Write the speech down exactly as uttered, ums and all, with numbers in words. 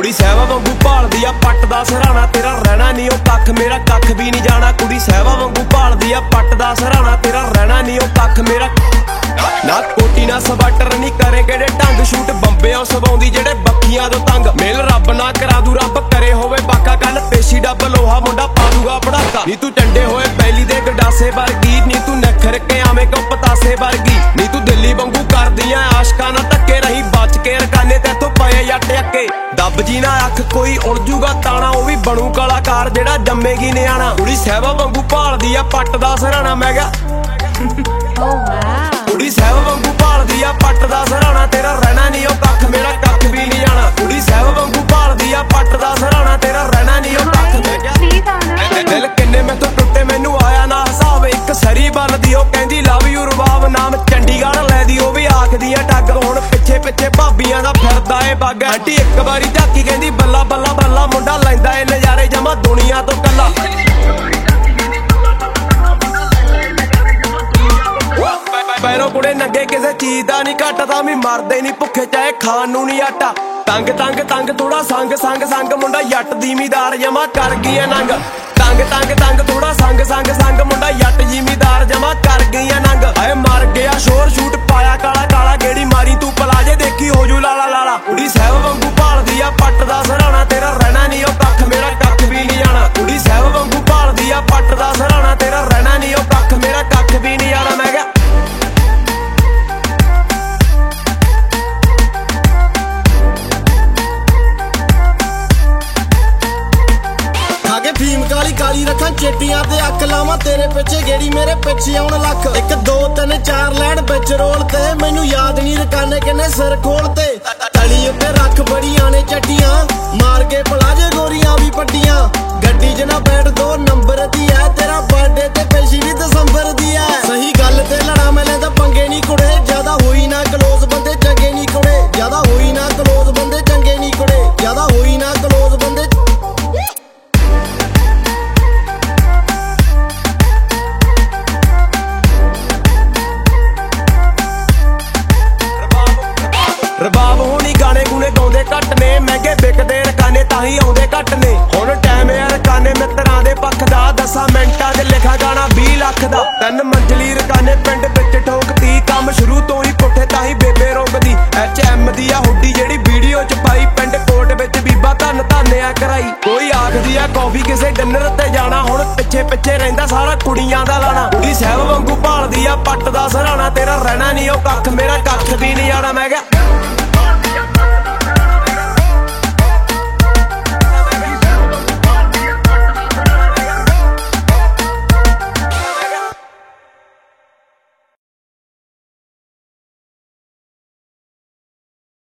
ਕੁੜੀ ਸਹਿਵਾ ਵਾਂਗੂ ਭਾਲਦੀ ਆ ਪੱਟ ਦਾ ਸਰਾਣਾ, ਤੇਰਾ ਰਹਿਣਾ ਨਹੀਂ ਉਹ ਕੱਖ, ਮੇਰਾ ਕੱਖ ਵੀ ਨਹੀਂ ਜਾਣਾ। ਕੁੜੀ ਸਹਿਵਾ ਵਾਂਗੂ ਭਾਲਦੀ ਆ ਪੱਟ ਦਾ ਸਰਾਣਾ, ਤੇਰਾ ਰਹਿਣਾ ਨਹੀਂ ਉਹ ਕੱਖ, ਮੇਰਾ ਨਾ ਕੋਟੀ ਨਾ ਸਵਾਟਰ ਨਹੀਂ ਕਰੇ ਕਿਹੜੇ ਢੰਗ, ਸ਼ੂਟ ਬੰਬਿਆਂ ਸਵਾਉਂਦੀ ਜਿਹੜੇ ਬੱਖੀਆਂ ਤੋਂ ਤੰਗ। ਮੇਲ ਰੱਬ ਨਾ ਕਰਾ ਦੂ ਰੱਬ ਕਰੇ ਹੋਵੇ ਬਾਕਾ, ਕੱਲ ਪੇਸ਼ੀ ਡੱਬ ਲੋਹਾ ਮੁੰਡਾ ਪਾ ਦੂਗਾ ਪੜਾਕਾ। ਨੀ ਤੂੰ ਟੰਡੇ ਹੋਏ ਪਹਿਲੀ ਦੇ ਗੰਡਾਸੇ ਵਰਗੀ, ਨੀ ਤੂੰ ਨਖਰ ਕੇ ਆਵੇਂ ਕਿਉਂ ਪਤਾਸੇ ਵਰਗੀ। ਨੀ ਤੂੰ ਦਿੱਲੀ ਵਾਂਗੂ ਕਰਦੀਆਂ ਆਸ਼ਕਾਂ ਨਾਲ ਧੱਕੇ, ਰਹੀ ਬਚ ਕੇ ਰਕਾਨੇ ਤੇਥੋਂ ਪਏ ਜੱਟ ਅੱਕੇ। ਦੱਬ ਜੀ ਨਾ ਅੱਖ ਕੋਈ ਉਲਝੂਗਾ ਤਾਣਾ, ਉਹ ਵੀ ਬਣੂ ਕਲਾਕਾਰ ਜਿਹੜਾ ਜੰਮੇਗੀ ਨਿਆਣਾ। ਕੁੜੀ ਸਹਿਵਾ ਵਾਂਗੂ ਭਾਲਦੀ ਆ ਪੱਟ ਦਾ ਸਰਾਣਾ, ਮੈਂ ਕਿਹਾ ਕੁੜੀ ਸਹਿਵਾ ਵਾਂਗੂ ਭਾਲਦੀ ਆ ਪੱਟ ਦਾ ਸਰਾਣਾ, ਤੇਰਾ ਰਹਿਣਾ ਨਹੀਂ ਉਹ ਕੱਖ, ਮੇਰਾ ਕੱਖ ਵੀ ਨਹੀਂ ਜਾਣਾ। ਕੁੜੀ ਸਹਿਵਾ ਵਾਂਗੂ ਭਾਲਦੀ ਆ ਪੱਟ ਦਾ ਸਰਾਣਾ, ਤੇਰਾ ਰਹਿਣਾ ਨਹੀਂ ਉਹ ਕੱਖ, ਮੈਂ ਕਿਹਾ ਦਿਲ ਕਿੰਨੇ ਮੈਥੋਂ ਟੁੱਟੇ ਮੈਨੂੰ ਆਇਆ ਨਾ ਹਿਸਾਬ। ਇੱਕ ਸਰੀ ਬੰਨਦੀ ਉਹ ਕਹਿੰਦੀ ਲਵ ਯੂ ਰਬਾਬ, ਨਾਮ ਚੰਡੀਗੜ੍ਹ ਲੈਦੀ ਉਹ ਵੀ ਆਖਦੀਆਂ ਟੱਗ। ਹੁਣ ਪਿੱਛੇ ਪਿੱਛੇ ਭਾਬੀਆਂ ਦਾ ਫਿਰਦਾ ਏ ਬੱਗ। ਆਂਟੀ ਇੱਕ ਵਾਰੀ ਝਾਕੀ ਕਹਿੰਦੀ ਬੱਲਾ ਬੱਲਾ ਬੱਲਾ, ਮੁੰਡਾ ਲੈਂਦਾ ਏ ਨਜ਼ਾਰੇ ਜਮਾ ਦੁਨੀਆ ਤੋਂ ਕੱਲਾ। ਪੈਰੋਂ ਕੁੜੇ ਨੰਗੇ ਕਿਸੇ ਚੀਜ਼ ਦਾ ਨਹੀਂ ਘੱਟ, ਤਾਂ ਵੀ ਮਰਦੇ ਨਹੀਂ ਭੁੱਖੇ ਚਾਹੇ ਖਾਣ ਨੂੰ ਨਹੀਂ ਆਟਾ। ਤੰਗ ਤੰਗ ਤੰਗ ਥੋੜਾ ਸੰਗ ਸੰਗ ਸੰਗ, ਮੁੰਡਾ ਜੱਟ ਜ਼ਿਮੀਦਾਰ ਜਮਾ ਕਰ ਗਈ ਐ ਨੰਗ। ਤੰਗ ਤੰਗ ਤੰਗ ਥੋੜਾ ਸੰਗ ਸੰਗ ਸੰਗ, ਮੁੰਡਾ ਜੱਟ ਜ਼ਿਮੀਦਾਰ ਜਮਾ ਕਰ ਗਈ ਐ ਨੰਗ। ਹਾਏ ਮਰ ਗਿਆ ਸ਼ੋਰ ਸ਼ੂਟ ਪਾਇਆ ਕਾਲਾ ਕਾਲਾ, ਗੇੜੀ ਮਾਰੀ ਤੂੰ ਪਲਾਜੇ ਦੇਖੀ ਹੋ ਜੂ ਲਾਲਾ ਲਾਲਾ। ਕੁੜੀ ਸਹਿਵਾ ਵਾਂਗੂ ਭਾਲਦੀ ਆ ਪੱਟ ਦਾ ਸਰਾਣਾ, ਤੇਰਾ ਰਹਿਣਾ ਨਹੀਂ ਉਹ ਕੱਖ, ਮੇਰਾ ਕੱਖ ਵੀ ਨਹੀਂ ਜਾਣਾ। ਕੁੜੀ ਸਹਿਵਾ ਵਾਂਗੂ ਭਾਲਦੀ ਆ ਪੱਟ ਦਾ ਸਰਾਣਾ, ਤੇਰਾ ਰਹਿਣਾ ਨਹੀਂ ਉਹ ਕੱਖ, ਮੇਰਾ ਕੱਖ ਵੀ ਨਹੀਂ ਜਾਣਾ। ਮੈਂ ਕਿਹਾ ਫੀਮ ਕਾਲੀ ਕਾਲੀ ਰੱਖਾਂ ਚੇਟੀਆਂ ਤੇ ਅੱਖ ਲਾਵਾਂ, ਤੇਰੇ ਪਿੱਛੇ ਗੇੜੀ ਮੇਰੇ ਪਿੱਛੇ ਆਉਣ ਲੱਖ। ਇੱਕ ਦੋ ਤਿੰਨ ਚਾਰ ਲੈਣ ਵਿੱਚ ਰੋਲ ਤੇ, ਮੈਨੂੰ ਯਾਦ ਨਹੀਂ ਰਕਾਨੇ ਕਿੰਨੇ ਸਿਰ ਖੋਲ ਤੇ। ਤਲੀ ਉੱਤੇ ਰੱਖ ਬੜੀਆਂ ਨੇ ਚੱਟੀਆਂ, ਮਾਰ ਕੇ ਪਲਾਜੇ ਗੋਰੀਆਂ ਵੀ ਪੱਟੀਆਂ। ਗੱਡੀ 'ਚ ਨਾ ਬੈਠ ਦੋ ਨੰਬਰ ਦੀ ਐ, ਤੇਰਾ ਬਰਥਡੇ ਤੇ ਪੇਸ਼ੀ ਵੀ ਦਸੰਬਰ ਦੀ ਐ। ਸਹੀ ਗੱਲ ਤੇ ਲੜਾ ਮੈਂ ਲੈਂਦਾ ਪੰਗੇ ਨਹੀਂ ਕੁੜੇ, ਜਿਆਦਾ ਹੋਈ ਨਾ ਕਲੋਜ਼ ਬੰਦੇ ਚੰਗੇ ਨਹੀਂ ਕੁੜੇ। ਜਿਆਦਾ ਹੋਈ ਨਾ ਕਲੋਜ਼ ਬੰਦੇ ਚੰਗੇ ਨਹੀਂ ਕੁੜੇ, ਜਿਆਦਾ ਹੋਈ ਨਾ ਕਲੋਜ਼ ਬੰਦੇ। ਰਬਾਬ ਹੋਣੀ ਗਾਣੇ ਗੂਣੇ ਗਾਉਂਦੇ ਘੱਟ ਨੇ, ਮਹਿੰਗੇ ਵਿਕਦੇ ਰਕਾਨੇ ਤਾਂ ਹੀ ਆਉਂਦੇ ਘੱਟ ਨੇ। ਹੁਣ ਟਾਈਮ ਆ ਰਕਾਨੇ ਮਿੱਤਰਾਂ ਦੇ ਪੱਖ ਦਾ, ਦਸਾਂ ਮਿੰਟਾਂ 'ਚ ਲਿਖਾ ਗਾਣਾ ਵੀਹ ਲੱਖ ਦਾ। ਤਿੰਨ ਮੰਜ਼ਲੀ ਰਕਾਨੇ ਪਿੰਡ ਵਿੱਚ ਠੋਕਦੀ, ਕੰਮ ਸ਼ੁਰੂ ਤੋਂ ਹੀ ਪੁੱਠੇ ਤਾਂ ਹੀ ਬੇਬੇ ਰੋਕਦੀ। ਐਚ ਐਮ ਦੀ ਆ ਹੁੱਡੀ ਜਿਹੜੀ ਵੀਡੀਓ 'ਚ ਪਾਈ, ਪਿੰਡ ਕੋਟ ਵਿੱਚ ਬੀਬਾ ਧੰਨ ਧੰਨਿਆ ਕਰਾਈ। ਕੋਈ ਆਖਦੀ ਆ ਕੌਫੀ ਕਿਸੇ ਡਿਨਰ ਤੇ ਜਾਣਾ, ਹੁਣ ਪਿੱਛੇ ਪਿੱਛੇ ਰਹਿੰਦਾ ਸਾਰਾ ਕੁੜੀਆਂ ਦਾ ਲਾਣਾ। ਕੁੜੀ ਸਹਿਵਾ ਵਾਂਗੂ ਭਾਲਦੀ ਆ ਪੱਟ ਦਾ ਸਰਾਣਾ, ਤੇਰਾ ਰਹਿਣਾ ਨਹੀਂ ਉਹ ਕੱਖ, ਮੇਰਾ ਕੱਖ ਵੀ ਨਹੀਂ ਜਾਣਾ। ਮੈਂ ਕਿਹਾ